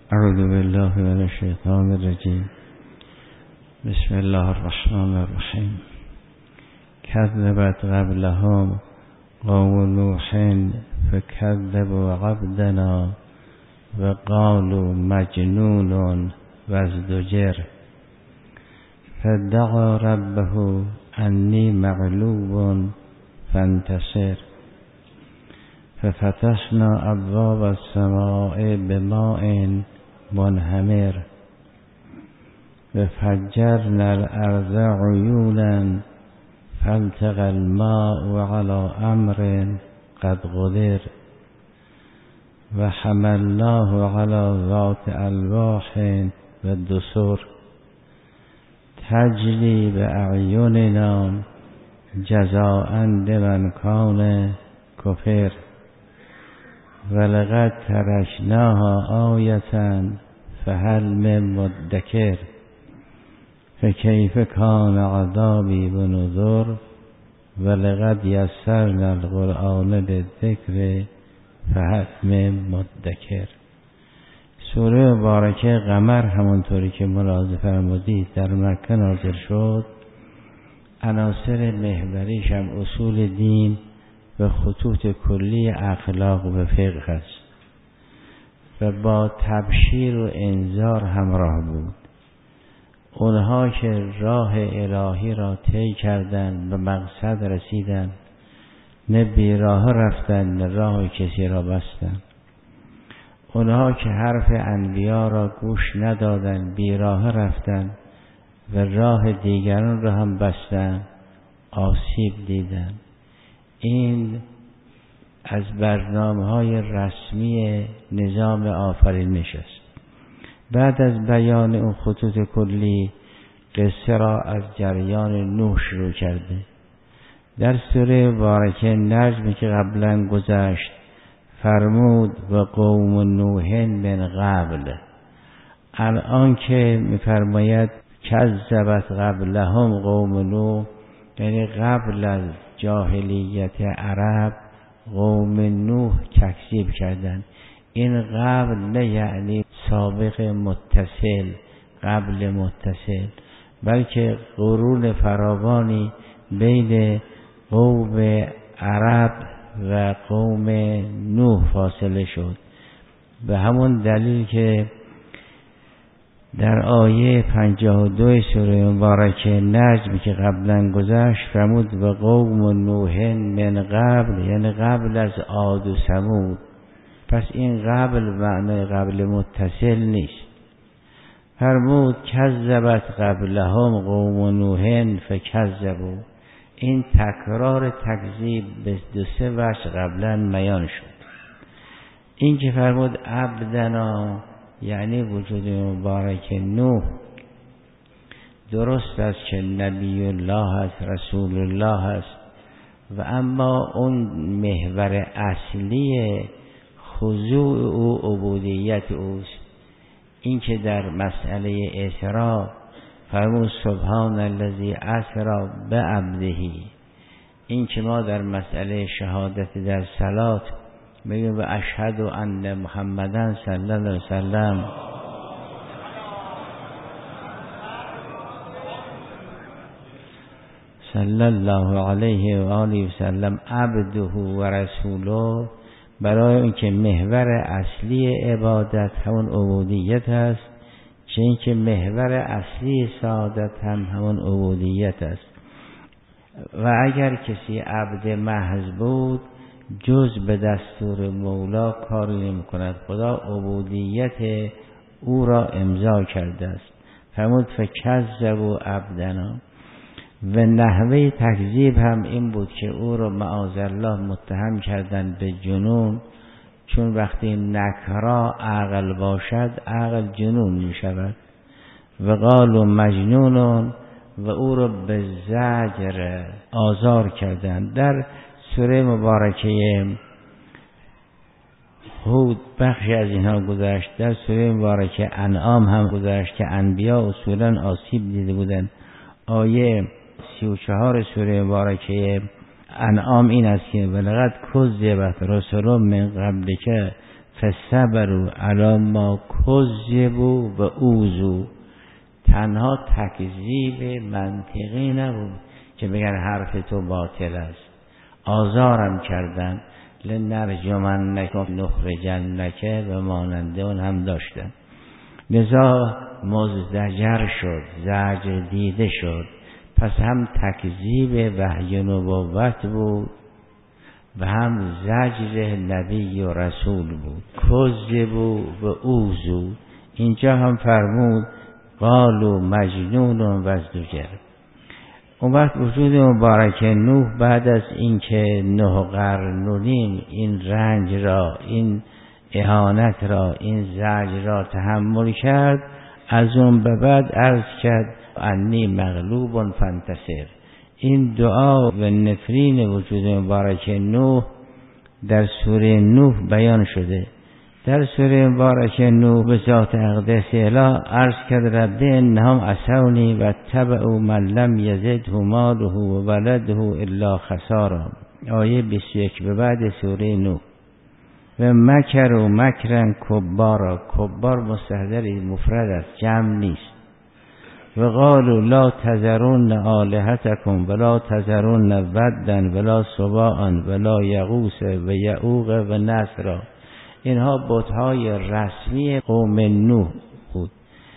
اعوذ بالله من الشیطان الرجیم. بسم الله الرحمن الرحیم. کذبت قبلهم قوم نوح فکذبوا عبدنا وقالوا مجنون وازدجر فدعا ربه انی مغلوب فانتصر ففتحنا ابواب السماء بماء منهمر وفجرنا الارض عیونا فالتقى الماء على امر قد قدر وحملناه على ذات الواح والدسر تجری باعیننا جزاء لمن کان کفر ولقد ترکناها آیة فهل من مدکر فکیف کان عذابی ونذر ولقد یسرنا القرآن بالذکر فهل من مدکر. سوره مبارکه قمر همونطوری که ملاحظه فرمودید در مکه نازل شد. عناصر محوریش هم اصول دین و خطوط کلی اخلاق و فقه است و با تبشیر و انذار همراه بود. اونها که راه الهی را طی کردند و مقصد رسیدند، نه بیراه رفتند نه راه کسی را بستند. اونها که حرف انبیا را گوش ندادند، بیراه رفتند و راه دیگران را هم بستند، آسیب دیدند. این از برنامه‌های رسمی نظام آفرینش است. بعد از بیان اون خطوط کلی، قصه را از جریان نوح شروع کرده. در سوره مبارکه نجم که قبلا گذشت فرمود و قوم نوح من قبل. الان که می‌فرماید کذبت قبلهم قوم نوح، یعنی قبل از جاهلیت عرب قوم نوح تکذیب کردند. این قبل نه یعنی سابق متصل، قبل متصل، بلکه قرون فراوانی بین قوم عرب و قوم نوح فاصله شد. به همون دلیل که در آیه 52 سوره مبارکه نجم که قبلا گذشت فرمود و قوم نوح من قبل، یعنی قبل از عاد و ثمود. پس این قبل معنی قبل متصل نیست. فرمود کذبت قبلهم قوم نوح فکذبوا. این تکرار تکذیب به دو سه وجه قبلا بیان شد. این که فرمود عبدنا یعنی وجود مبارک نوح. درست است که نبی الله است، رسول الله است، و اما اون محور اصلی خضوع او عبودیت اوست. این که در مسئله اسراء فرمود سبحان الذی اسری بعبده، این که ما در مسئله شهادت در صلات میگیم و اشهد ان محمدن صلی الله علیه وسلم صلی الله علیه و آله و سلم عبده و رسوله، برای اینکه محور اصلی عبادت همون عبودیت است، چه اینکه محور اصلی سعادت هم همون عبودیت است. و اگر کسی عبد محض بود جز به دستور مولا کاری نمی کند. خدا عبودیت او را امضا کرده است. فرمود فکذبوا عبدنا. و نحوه تکذیب هم این بود که او را معاذالله متهم کردند به جنون، چون وقتی نکرا عقل باشد عقل جنون می شود. و قالوا مجنون، و او را به زجر آزار کردند. در سوره مبارکه هود بخشی از اینها گذشت. در سوره مبارکه انعام هم گذشت که انبیا اصولا آسیب دیده بودند. آیه 34 سوره مبارکه انعام این است که ولقد کذبت رسل من قبلک فصبروا علی ما کذبوا و اوذوا. تنها تکذیب منطقی نبود که بگن حرف تو باطل است، آزارم کردن، لنرجمنک و نخرجنک و ماننده اون هم داشتن. لذا مزدجر شد، زجر دیده شد. پس هم تکذیب وحی نبوت بود و هم زجر نبی و رسول بود. کذبوا و اوذوا. اینجا هم فرمود قالوا مجنون و ازدجر. اون وقت وجود مبارک نوح بعد از اینکه 9 قرن و نیم این رنج را، این اهانت را، این زجر را تحمل کرد، از اون به بعد عرض کرد انی مغلوب فانتصر. این دعا و نفرین وجود مبارک نوح در سوره نوح بیان شده. در سوره مبارک نوح به ذات اقدس اله عرض کرد رب انهم عصونی و اتبعوا من لم یزده ماله و ولده الا خسارا. آیه 21 به بعد سوره نوح. و مکروا مکرا کبارا. کبار مستحضر مفرد است، جمع نیست. و قالوا لا تذرون آلهتکم ولا تذرون ودا ولا سواعا ولا یغوث و یعوق و نسرا. اینها بت‌های رسمی قوم نوح بود.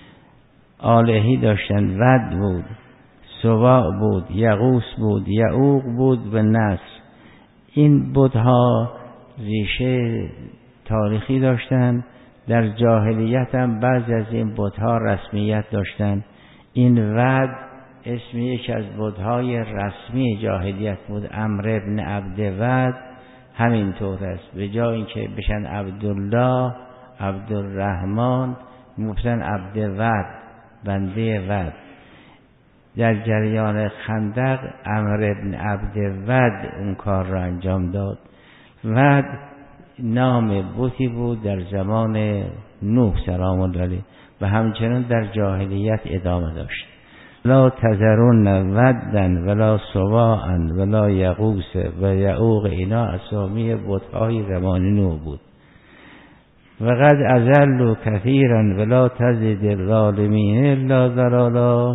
آلهی داشتن، ود بود، سواع بود، یغوث بود، یعوق بود و نسر. این بت‌ها ریشه تاریخی داشتن. در جاهلیت هم بعضی از این بت‌ها رسمیت داشتن. این ود اسم یکی از بت‌های رسمی جاهلیت بود. عمرو بن عبد ود همینطور است. به جای اینکه بشن عبدالله، عبدالرحمن، مفتن عبد ود، بنده ود. در جریان خندق عمرو بن عبد ود اون کار را انجام داد. ود نام بتی بود در زمان نوح سلام الله علیه و همچنان در جاهلیت ادامه داشت. لا تذرون ودا ولا سواعا ولا یغوث و یعوق. اینا اسامی بت‌های زمان نوح بود. و قد اضلوا کثیرا ولا تزد الظالمین الا ضلالا.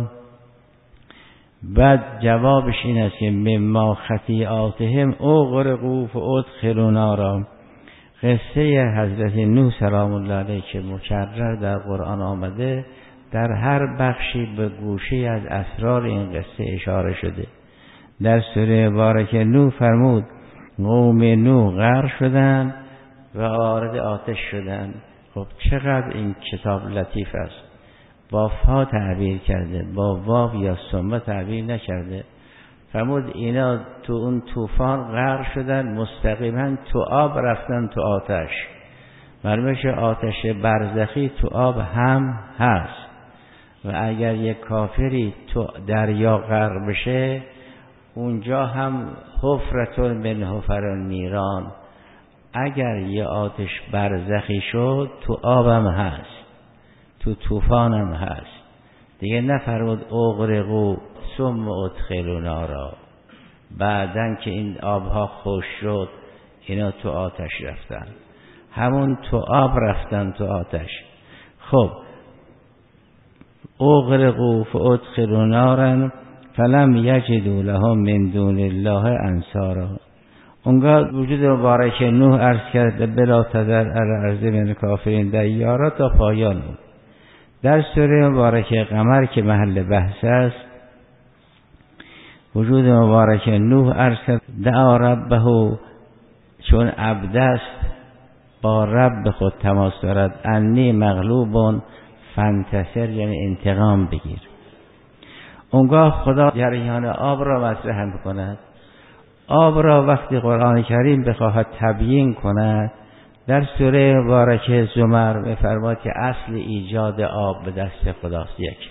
بعد جوابش این است که مما خطیئاتهم اغرقوا فادخلوا نارا. قصه حضرت نوح سلام الله علیه که مکرر در قرآن آمده، در هر بخشی به گوشی از اسرار این قصه اشاره شده. در سوره مبارک نوح فرمود قوم نوح غرق شدند و وارد آتش شدند. خب چقدر این کتاب لطیف است. با فا تعبیر کرده، با واو یا ثمه تعبیر نکرده. فرمود اینا تو اون طوفان غرق شدن، مستقیما تو آب رفتن تو آتش. معلومه آتش برزخی تو آب هم هست و اگر یک کافری تو دریا غرق بشه اونجا هم حفرة من حفر النیران. اگر یه آتش برزخی شد تو آبم هست، تو طوفانم هست. دیگه نفرمود اغرقوا ثم ادخلوا نارا. بعدن که این آبها خوش شد اینا تو آتش رفتن، همون تو آب رفتن تو آتش. خب اغرقوا فادخلوا نارا فلم یجدوا لهم من دون الله انصارا. اونگاه وجود مبارک نوح عرض کرد بلا تذر علی الارض من الکافرین دیارا تا پایان بود. در سوره مبارک قمر که محل بحث است، وجود مبارک نوح عرض کرد دعا ربه، چون عبد است با رب خود تماس دارد، انی مغلوب فانتصر، یعنی انتقام بگیر. اونگاه خدا جریان آب را مطرح می‌کند. آب را وقتی قرآن کریم بخواهد تبیین کند در سوره مبارکه زمر می‌فرماید که اصل ایجاد آب به دست خداست. یک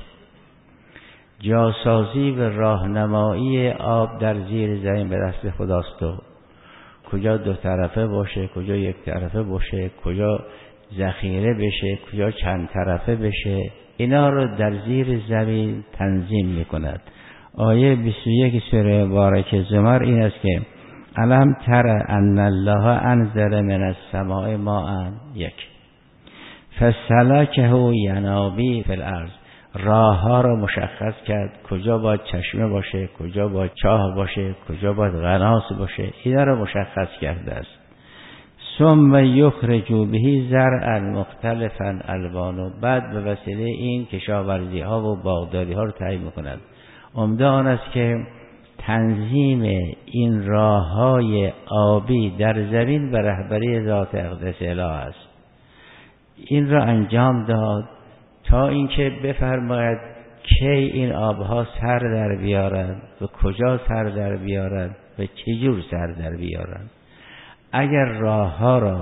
جاسازی و راهنمایی آب در زیر زمین به دست خداست. تو کجا دو طرفه باشه، کجا یک طرفه باشه، کجا ذخیره بشه، کجا چند طرفه بشه، اینا رو در زیر زمین تنظیم می‌کند. آیه 21 سوره مبارکه زمر این است که الم تر ان الله انزل من السماء ماء. یک، فسلکه ینابیع فی الارض، راه ها را مشخص کرد، کجا باید چشمه باشه، کجا باید چاه باشه، کجا باید قناس باشه، اینا را مشخص کرده است. ثم یخرج به زرعا مختلفا الوانه، بعد به وسیله این کشاورزی ها و باغداری ها رو تعیین میکند. عمده آن است که تنظیم این راه های آبی در زمین به رهبری ذات اقدس اله است. این را انجام داد تا اینکه بفرماید کی این آبها سر در بیارند و کجا سر در بیارند و چجور سر در بیارند. اگر راه ها را،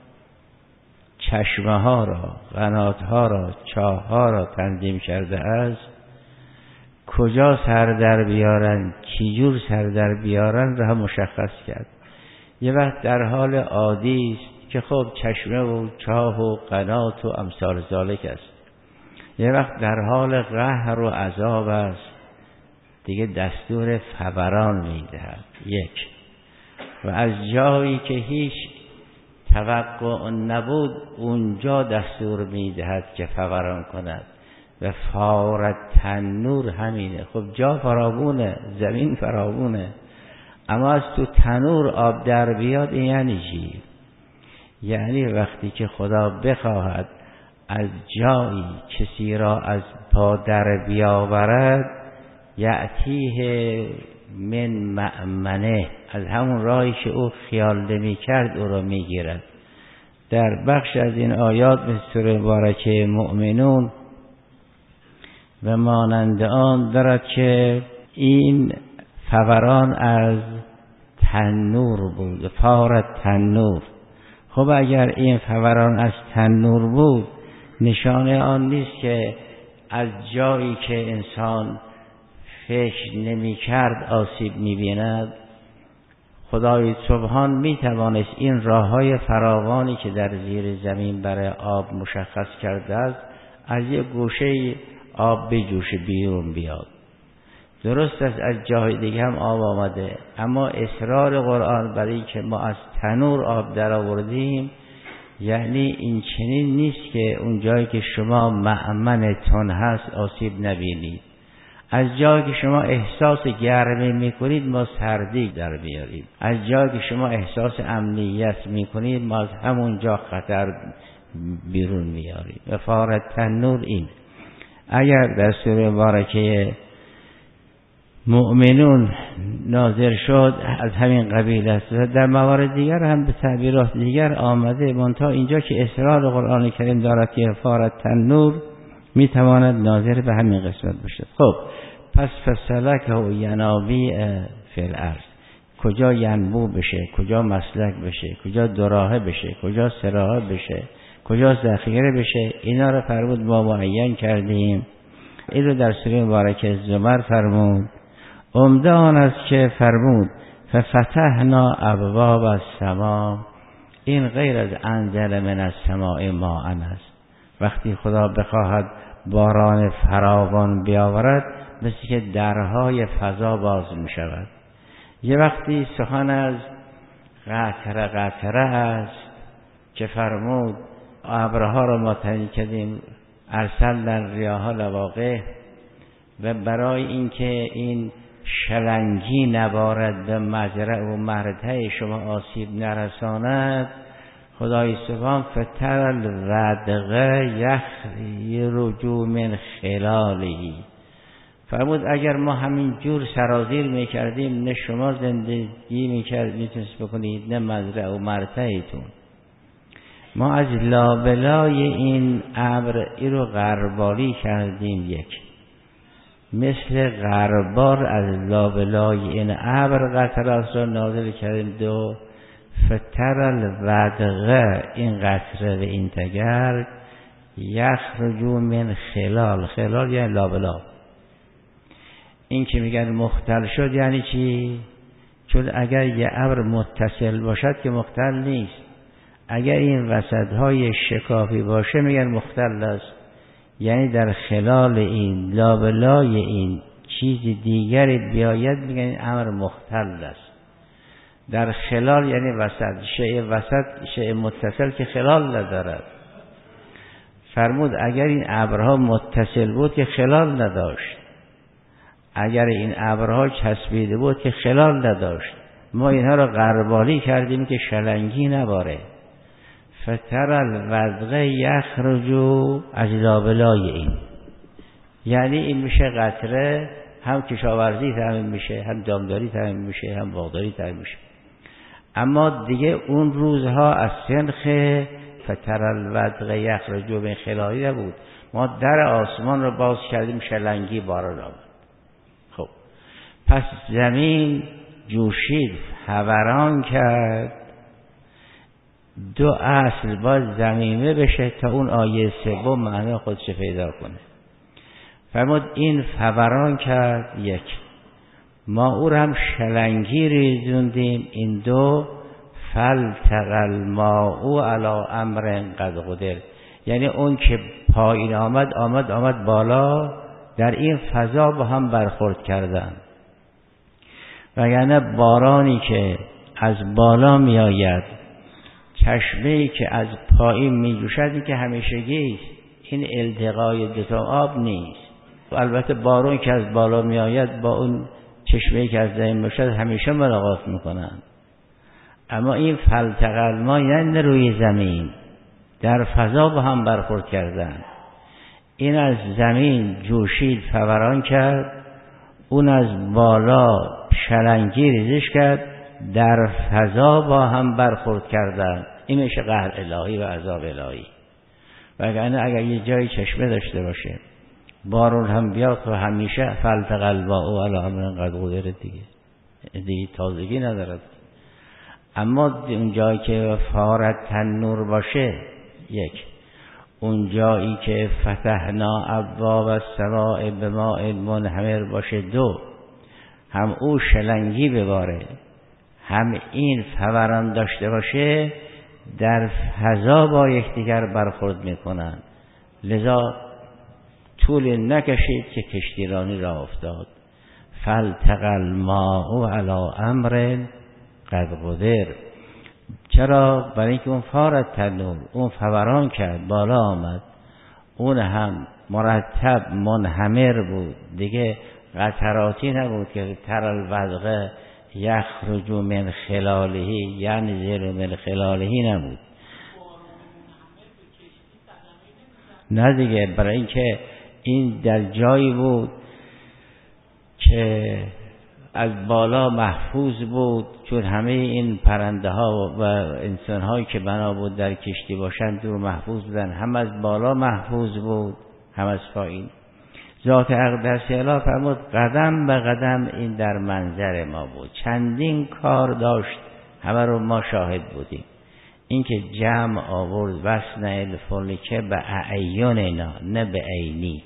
چشمه ها را، قنات ها را، چاه ها را تنظیم کرده است، کجا سر در بیارند، چجور سر در بیارند را مشخص کرد. یه وقت در حال عادی است که خب چشمه و چاه و قنات و امثال ذالک است. یه وقت در حال قهر و عذاب است، دیگه دستور فوران میدهد. یک، و از جایی که هیچ توقع نبود اونجا دستور میدهد که فوران کند. و فارت تنور همینه. خب جا فراوونه، زمین فراوونه، اما از تو تنور آب در بیاد این یعنی چی؟ یعنی وقتی که خدا بخواهد از جایی کسی را از پا در بیاورد، یأتیه من مأمنه، از همون راهی که او خیال نمی کرد او را می گیرد. در بخش از این آیات به سوره مبارکه مؤمنون و مانند آن دارد که این فوران از تنور بود، فارت تنور. خب اگر این فوران از تنور بود، نشانه آن نیست که از جایی که انسان فکر نمی کرد آسیب می بیند. خدای سبحان می توانست این راه های فراوانی که در زیر زمین برای آب مشخص کرده است از یک گوشه آب بجوشه بیرون بیاد. درست است از جای دیگه هم آب آمده، اما اصرار قرآن برای که ما از تنور آب در آوردیم، یعنی این چنین نیست که اون جایی که شما مأمنتون هست آسیب نبینید. از جایی که شما احساس گرمی میکنید ما سردی در بیاریم. از جایی که شما احساس امنیت میکنید ما از همون جا خطر بیرون میاریم. و فارت تنور این اگر در سوره مبارکه مؤمنون نازل شد از همین قبیل است. در موارد دیگر هم به تعبیرات دیگر آمده، منتها اینجا که اصرار قرآن کریم دارد که فارت تنور میتواند ناظر به همین قسمت باشد. خب پس فسلکه ینابیع فی الارض، کجا ینبوع بشه، کجا مسلک بشه، کجا دراهه بشه، کجا سراحه بشه، کجا ذخیره بشه، اینا رو فرمود ما معین کردیم. این رو در سوره مبارکه زمر فرمود. عمده آن است که فرمود ففتحنا ابواب السماء، این غیر از انزل من السماء ماء است. وقتی خدا بخواهد باران فراوان بیاورد مثل که درهای فضا باز می شود. یه وقتی سخن از قطره قطره است که فرمود ابرها را ما تعیین کردیم، ارسلنا الرياح لواقح، و برای اینکه این شلنگی نبارد به مزرع و مرتع شما آسیب نرساند، خدای سبحان فتر الودق یخرج من خلاله، فرمود اگر ما همین جور سرازیر میکردیم نه شما زندگی میتونست بکنید نه مزرع و مرتعتون. ما از لابلای این ابر این رو غربالی کردیم، یک مثل غربال از لابلای این ابر قطرات را نازل کردیم. دو فتر الودق، این قطره و این تگرگ یخرج من خلال، خلال یعنی لابلا. این که میگن مختل شد یعنی چی؟ چون اگر یه ابر متصل باشد که مختل نیست، اگر این وسطهای شکافی باشه میگن مختل است، یعنی در خلال این لابلای این چیز دیگری بیاید میگن این امر مختل است. در خلال یعنی وسط، شیء وسط شیء متصل که خلال ندارد. فرمود اگر این ابرها متصل بود که خلال نداشت، اگر این ابرها چسبیده بود که خلال نداشت. ما اینها را غربالی کردیم که شلنگی نباره. فتر الودق یخرج از لابلای این، یعنی این میشه قطره، هم کشاورزی تامین میشه، هم دامداری تامین میشه، هم باغداری تامین میشه. اما دیگه اون روزها از سنخ فتر الودق یخرج به خلالی نبود. ما در آسمان رو باز کردیم، شلنگی باران آمد. خب پس زمین جوشید، فوران کرد. دو اصل باید ضمیمه بشه تا اون آیه سوم معنی خودش پیدا کنه. فرمود این فوران کرد، یک، ما او رو هم شلنگی ریزوندیم. این دو فالتقى الماء علی امر قد قدر، یعنی اون که پایین آمد بالا، در این فضا با هم برخورد کردن. وگرنه بارانی که از بالا می آید، چشمه‌ای که از پایین می جوشد، این که همیشگی است، این التقای دو تا آب نیست. البته بارون که از بالا می آید با اون چشمه‌ای که از زمین میشد همیشه ملاقات میکنن. اما این فالتقى الماء یعنی روی زمین در فضا با هم برخورد کردن. این از زمین جوشید، فوران کرد، اون از بالا شلنگی ریزش کرد، در فضا با هم برخورد کردن. این میشه قهر الهی و عذاب الهی. وگرنه اگر یه جای چشمه داشته باشه، بارون هم بیاد، و همیشه فالتقى الماء علی امر قد قدر دیگه تازگی ندارد. اما اون جایی که فارت تنور باشه، یک، اون جایی که فتحنا ابواب السماء بماء منهمر باشه، دو، هم او شلنگی بباره، هم این فوران داشته باشه، در فضا با یکدیگر برخورد میکنن. لذا طول نکشید که کشتیرانی را افتاد. فالتقى الماء علی امر قد قدر. چرا؟ برای اینکه اون فارت تنور، اون فوران کرد، بالا آمد، اون هم مرتب منهمر بود، دیگه قطراتی نبود که تر الودق یخرج من خلاله، ینزل من خلاله نبود. نه دیگه، برای اینکه این در جایی بود که از بالا محفوظ بود، چون همه این پرنده ها و انسان هایی که بنا بود در کشتی باشند دور محفوظ بودن، هم از بالا محفوظ بود هم از پایین. ذات اقدس اله فرمود قدم به قدم این در منظر ما بود، چندین کار داشت، همه رو ما شاهد بودیم. این که جمع آورد وصنع الفلک به اعیننا، نه به عینی،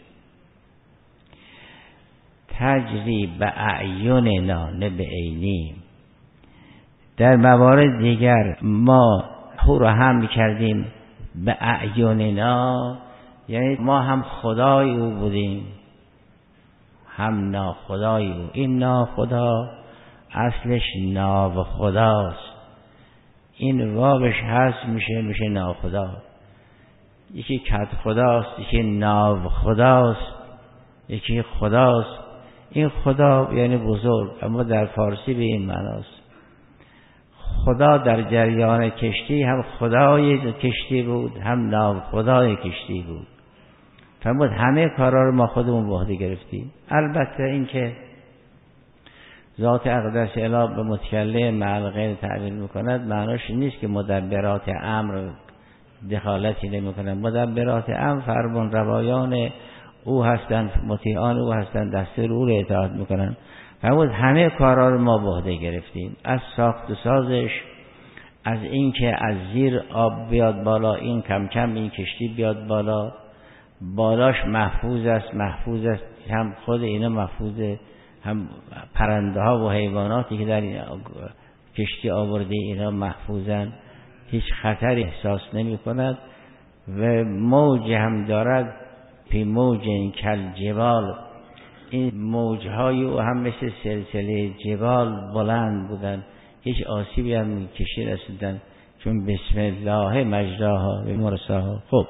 تجری به اعیننا نه به عینی. در موارد دیگر ما او را هم کردیم به اعیننا، یعنی ما هم خدای او بودیم هم ناخدای او. این ناخدا اصلش ناو خداست، این واوش هست میشه ناخدا. یکی کد خداست، یکی ناو خداست، یکی خداست. این خدا یعنی بزرگ، اما در فارسی به این معناست. خدا در جریان کشتی هم خدای کشتی بود، هم ناو خدای کشتی بود. فرمود همه کارا رو ما خودمون به عهده گرفتیم. البته این که ذات اقدس اله به متکلم مع غیر تعبیر میکند، معناش نیست که مدبرات امر دخالتی نمیکنند. مدبرات امر فرمان روایان او هستند، مطیعان او هستند، دستور او را اطاعت میکنند. فرمود همه کارا رو ما به عهده گرفتیم، از ساخت و سازش، از این که از زیر آب بیاد بالا، این کم کم این کشتی بیاد بالا، بالاش محفوظ است، هم خود اینا محفوظه، هم پرنده ها و حیواناتی که در این کشتی آورده اینا محفوظن، هیچ خطری احساس نمی کند. و موج هم دارد، پی موج کل جبال، این موجهای او هم مثل سلسله جبال بلند بودن، هیچ آسیبی هم کشی رسیدن، چون بسم الله مجراها و مرساها. خب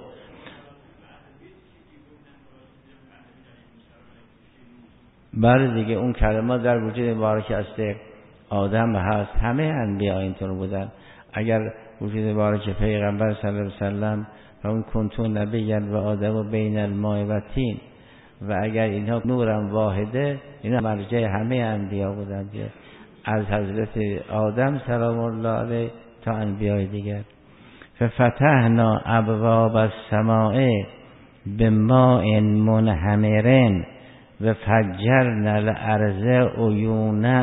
بعد دیگه اون کلمات در وجود مبارک است آدم هست، همه انبیا اینطور بودن. اگر وجود مبارک پیغمبر صلی الله علیه و سلم و اون کنتون نبیًا و آدم و بین الماء و طین و اگر اینها نورم واحده، اینا مرجع همه انبیا بودند، از حضرت آدم سلام الله علیه تا انبیای دیگر. ففتحنا ابواب السماء بماء منهمر و فجرنا الارض عیونا.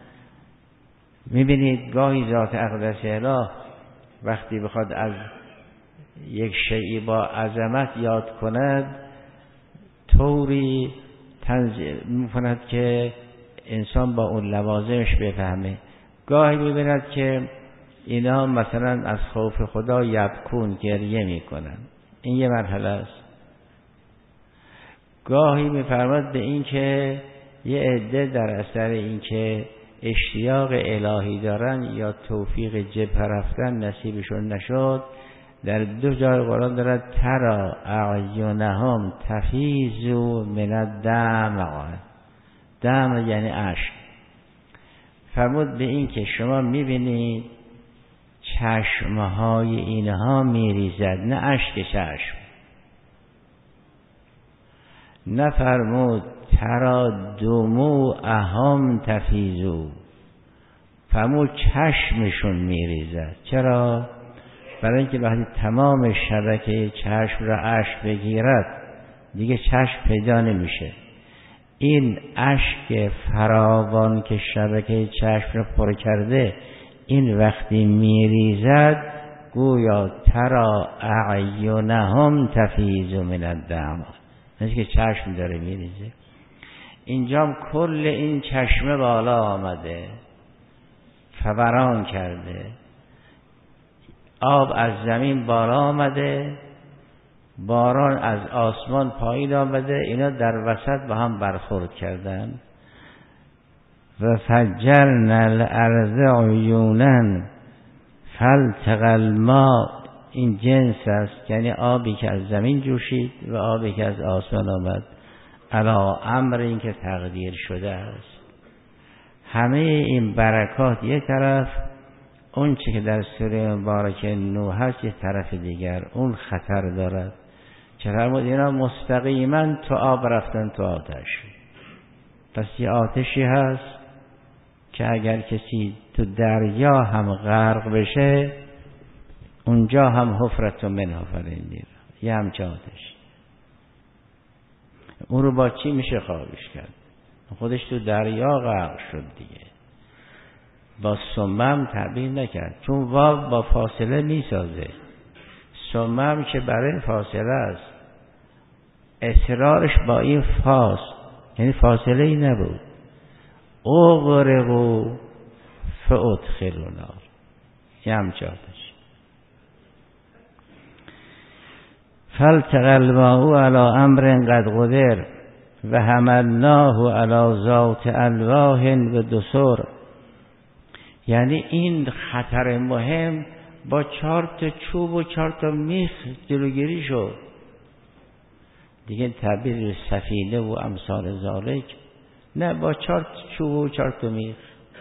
میبینید گاهی ذات اقدس اله وقتی بخواد از یک شیئی با عظمت یاد کند، طوری تنزیل میکند که انسان با اون لوازمش بفهمه. گاهی میبیند که اینا مثلا از خوف خدا یبکون، گریه میکنن، این یه مرحله است. گاهی میفرماد به این که یه عده در اثر این که اشتیاق الهی دارن یا توفیق جبهه رفتن نصیبشون نشد، در دو جای قرآن دارد ترى اعینهم تفیض من الدمع. دمع یعنی اشک. فرمود به این که شما میبینید چشمهای اینها میریزد، نه اشک چشم. نفرمود ترى دموعهم تفیض، فرمود چشمشون میریزد. چرا؟ برای اینکه وقتی تمام شبکه چشم را اشک بگیرد دیگه چشم پیدا نمیشه. این اشک فراوان که شبکه چشم را پر کرده، این وقتی میریزد گویا ترى اعینهم تفیض من الدمع، مثل که چشم داره میریزه. اینجام کل این چشمه بالا آمده، فوران کرده، آب از زمین بالا آمده، باران از آسمان پایین آمده، اینا در وسط با هم برخورد کردن. و فجرنا الارض عیونا فالتقى الماء، این جنس است، یعنی آبی که از زمین جوشید و آبی که از آسمان آمد، علی امر این که تقدیر شده است. همه این برکات یک طرف، اون چی که در سوره مبارک نوح هست یک طرف دیگر، اون خطر دارد. چرا اینا مستقیما تو آب رفتن تو آتش. پس یه آتشی هست که اگر کسی تو دریا هم غرق بشه، اونجا هم حفرت من حفرین میره، یه همچه آتش. اون رو با چی میشه خوابش کرد؟ خودش تو دریا غرق شد دیگه، با سمم تعبیر نکرد، چون واو با فاصله میسازه. سمم که برای فاصله است، اصرارش با این فاست، یعنی فاصله ای نبود. اغرقوا فادخلوا النار، یه همچه آتش. فالتقى الماء على امر قد قدر و حملناه على ذات الواح و دسر. یعنی این خطر مهم با 4 تا چوب و 4 تا میخ جلوگیری شد دیگه. تعبیر سفینه و امثال ذالک نه، با 4 چوب و 4 تا میخ.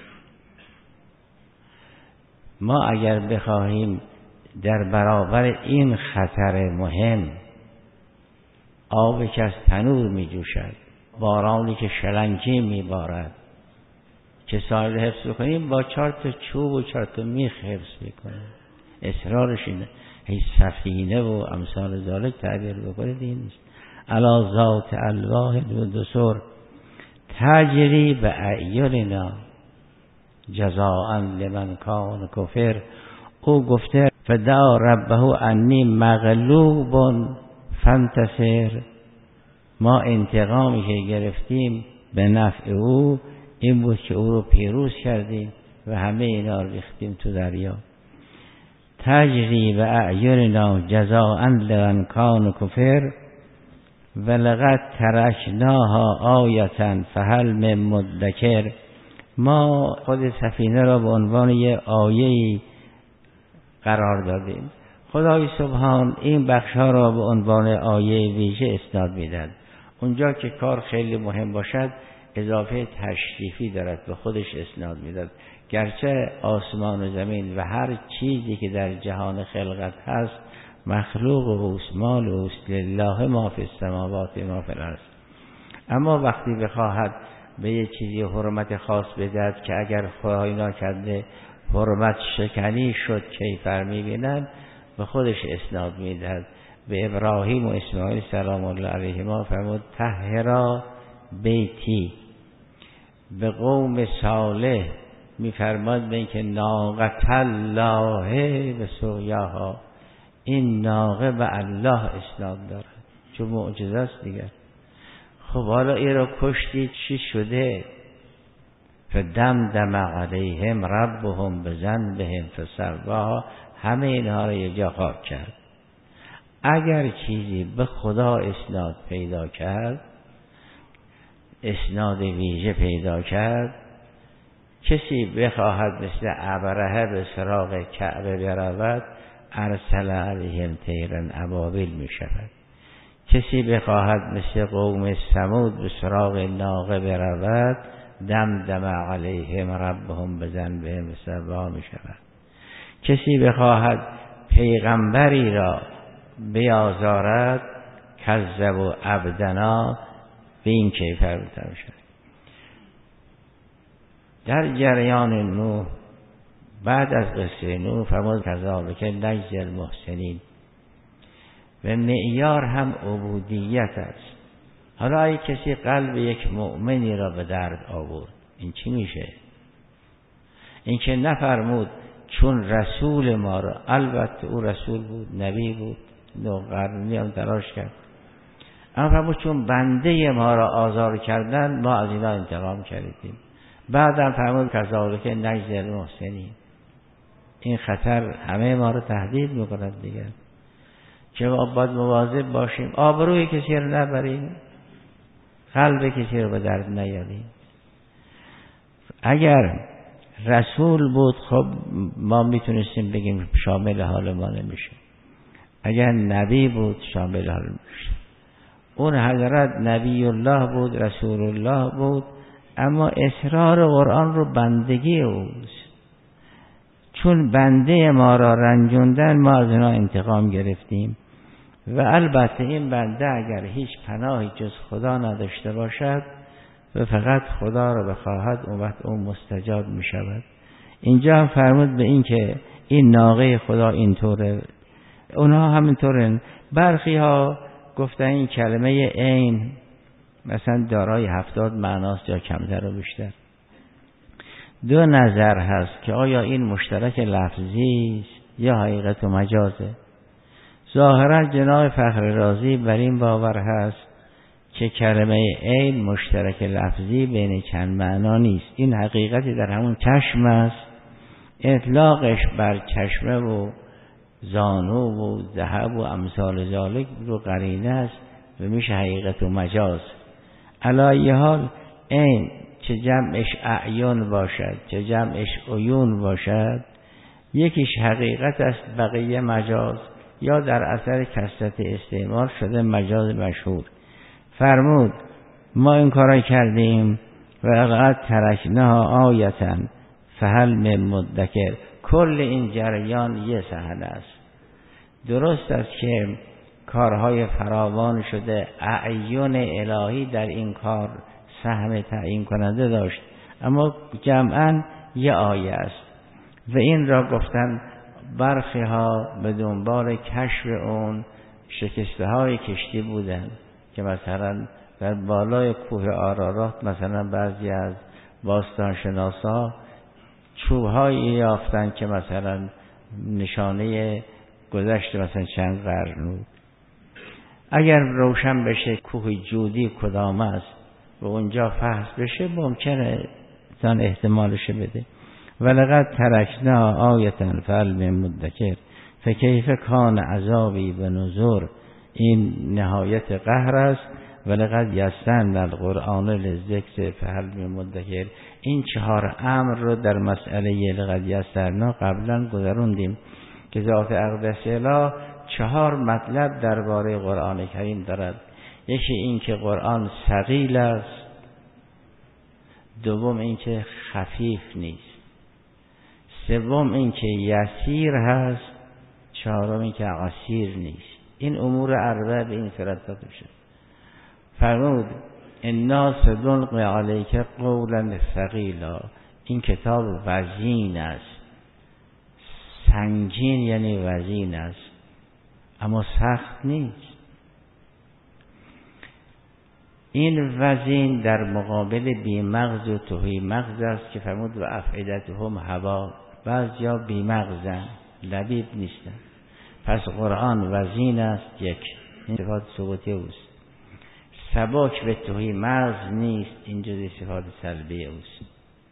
ما اگر بخواهیم در برابر این خطر مهم، آبی که از تنور می جوشد، بارانی که شلنگی می بارد، که سایل حفظ بکنیم، با 4 تا چوب و 4 تا میخ حفظ بکنیم. اصرارش اینه. هی سفینه و امثال ذالک تعبیر بکنید، این نیست. علی ذات الواح و دسر تجری باعیننا جزاء لمن کان کفر. او گفته فدعا ربه انی مغلوب فانتصر. ما انتقامی که گرفتیم به نفع او این بود که او رو پیروز کردیم و همه اینا ریختیم تو دریا. تجری و اعیننا جزاء لمن کان کفر ولقد ترکناها آیة فهل من مدکر. ما خود سفینه را به عنوان یه آیه‌ای قرار دادیم. خدای سبحان این بخش‌ها را به عنوان آیه ویژه اسناد می‌دهد. اونجا که کار خیلی مهم باشد اضافه تشریفی دارد، به خودش اسناد می‌دهد. گرچه آسمان و زمین و هر چیزی که در جهان خلقت هست مخلوق اوست، مال اوست، لله ما فی السماوات و ما فی الارض، اما وقتی بخواهد به یه چیزی حرمت خاص بدهد که اگر خدای نکرده حرمت شکنی شد کیفر می‌بیند، به خودش اسناد می‌دهد. به ابراهیم و اسماعیل سلام الله علیهما فرمود طهرا بیتی. به قوم صالح می‌فرماد به اینکه ناقة الله به سقیاها، این ناقه به الله اسناد دارد چون معجزه است دیگر. خب حالا این را کشتی چی شده؟ فدمدم علیهم ربهم بذنبهم فسواها، همه اینها را یه جا خاک کرد. اگر چیزی به خدا اسناد پیدا کرد، اسناد ویژه پیدا کرد، کسی بخواهد مثل ابرهه به سراغ کعبه برود ارسل علیهم طیرا ابابیل می شود. کسی بخواهد مثل قوم ثمود به سراغ ناقه برود دمدم علیهم ربهم بذنبهم فسواها می شود. کسی بخواهد پیغمبری را بیازارد کذب عبدنا، به این کیفر می شود. در جریان نوح بعد از قصه نوح فرمود کذالک نجزی المحسنین، و معیار هم عبودیت است. حالا اگه کسی قلب یک مؤمنی را به درد آورد، این چی میشه؟ این که نفرمود چون رسول ما را، البته او رسول بود، نبی بود، 9 قرنی هم تلاش کرد، اما فرمود چون بنده ما را آزار کردن ما از اینا انتقام کردیم. بعدم فرمود کذالک نجزی المحسنین. این خطر همه ما رو تهدید میکند دیگر، که ما باید مواظب باشیم آبروی کسی رو نبریم، قلب کسی رو به درد نیاریم. اگر رسول بود خب ما میتونستیم بگیم شامل حال ما نمیشه. اگر نبی بود شامل حال میشه. اون حضرت نبی الله بود، رسول الله بود، اما اصرار قرآن رو بندگی اوست. چون بنده ما را رنجوندن ما از اینا انتقام گرفتیم. و البته این بنده اگر هیچ پناهی جز خدا نداشته باشد و فقط خدا را بخواهد اون وقت اون مستجاب می شود. اینجا هم فرمود به این که این ناقه خدا اینطوره، اونها همینطورن. برخی ها گفتن این کلمه عین مثلا دارای 70 معناست یا کمتر و بیشتر. 2 نظر هست که آیا این مشترک لفظی است یا حقیقت و مجازه. ظاهرا جناب فخر رازی بر این باور هست که کلمه عین مشترک لفظی بین چند معنا نیست، این حقیقتی در همون چشم است. اطلاقش بر چشمه و زانو و ذهب و امثال ذالک رو قرینه است و میشه حقیقت و مجاز. علی ای حال عین چه جمعش اعیان باشد چه جمعش عیون باشد، یکیش حقیقت است بقیه مجاز، یا در اثر کثرت استعمال شده مجاز مشهور. فرمود ما این کارا کردیم و لقد ترکناها آیةً فهل من مدکر. کل این جریان یه صحنه است. درست است که کارهای فراوان شده، اعیان الهی در این کار سهم تعیین کننده داشت، اما جمعاً یه آیه است و این را گفتن برخی ها به دنبال کشف اون شکسته های کشتی بودن که مثلا در بالای کوه آرارات مثلا بعضی از باستانشناسا چوب‌هایی یافتن که مثلا نشانه گذشت مثلا چند قرن بود. اگر روشن بشه کوه جودی کدام است و اونجا فحص بشه ممکنه انسان احتمالش بده. ولقد ترکنا آیة فهل من مدکر فکیف کان عذابی بنذر. این نهایت قهر است ولقد یسرنا القرآن للذکر فهل من مدکر. این 4 امر رو در مسئله لقد یسرنا قبلا گذروندیم که ذات اقدس اله 4 مطلب درباره قرآن کریم دارد. یکی این که قرآن ثقیل است، دوم این که خفیف نیست، سوم این که یسیر هست، چهارم این که عسیر نیست. این امور اربع به این صورت میشه. فرمود انا سنلقی علیک قولا ثقیلا. این کتاب وزین است، سنگین یعنی وزین است، اما سخت نیست. این وزین در مقابل بی مغز و تهی مغز است که فرمود و افئدتهم هوا. بعضیا بی مغزن، لبیب نیستن. پس قرآن وزین است، یک، این صفات ثبوتی اوست. سبک به تهی مغز نیست، این جزء صفات سلبی اوست.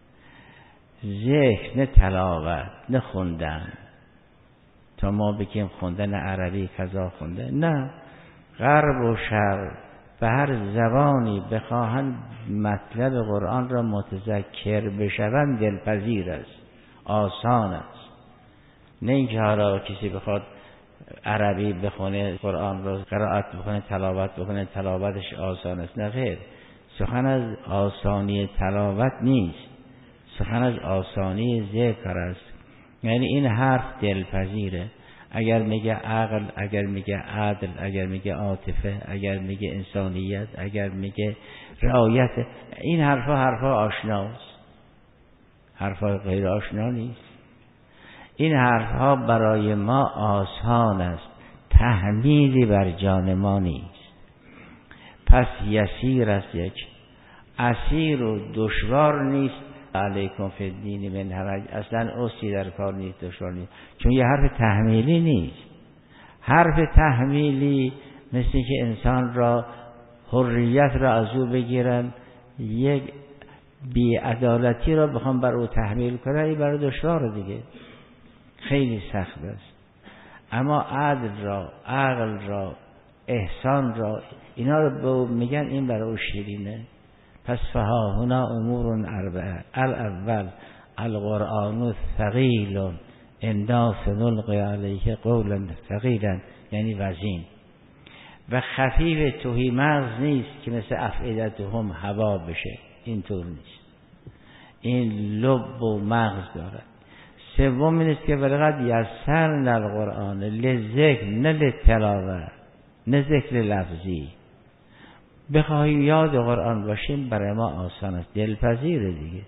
ذکر نه تلاوت نه خوندن، تا ما بگیم خوندن عربی کذا خونده، نه، غرب و شرق به هر زبانی بخواهند مطلب قرآن را متذکر بشوند دلپذیر است، آسان است. نه اینکه حالا کسی بخواد عربی بخونه قرآن را قرائت بکنه تلاوت بکنه تلاوتش آسان است، نه خیر. سخن از آسانی تلاوت نیست، سخن از آسانی ذکر است. یعنی این حرف دلپذیره. اگر میگه عقل، اگر میگه عدل، اگر میگه عاطفه، اگر میگه انسانیت، اگر میگه رعایت، این حرفا آشناست، حرفا غیر آشنا نیست. این حرفها برای ما آسان است، تحمیلی بر جان ما نیست. پس یسیر است، یک، عسیر و دشوار نیست. علیکم فی الدین من حرج، اصلا اصلی در کار نیست، دشوار نیست، چون یه حرف تحمیلی نیست. حرف تحمیلی مثل که انسان را حریت را از او بگیرن، یک بی‌عدالتی را بخوام بر او تحمیل کنن، این برای دشوار دیگه، خیلی سخت است. اما عدل را، عقل را، احسان را، اینا رو به او میگن، این برای او شیرینه. پس فها هنا امور اربعه. الاول القرآن ثقیل انا سنلقی علیک قولا ثقیلا، یعنی وزین. و خفیف تهی مغز نیست که مثل افئدتهم هوا بشه، اینطور نیست، این لب و مغز دارد. سوم این است که ولقد یسرنا القرآن للذکر، نه للتلاوت، نه ذکر لفظی. بخواهیم یاد قرآن باشیم برای ما آسان است، دلپذیره دیگه.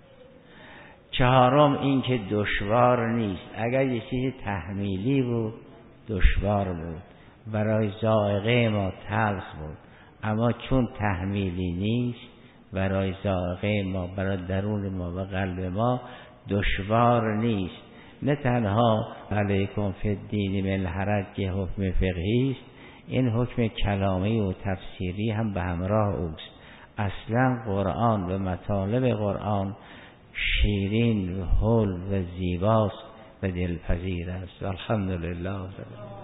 چهارم این که دشوار نیست. اگر یه چیز تحمیلی بود دشوار بود، برای ذائقه ما تلخ بود، اما چون تحمیلی نیست برای ذائقه ما، برای درون ما و قلب ما دشوار نیست. نه تنها علیکم فی الدین من حرج که حکم فقهی است، این حکم کلامی و تفسیری هم به همراه اوست. اصلا قرآن و مطالب قرآن شیرین و حل و زیباست و دلپذیر است. الحمدلله.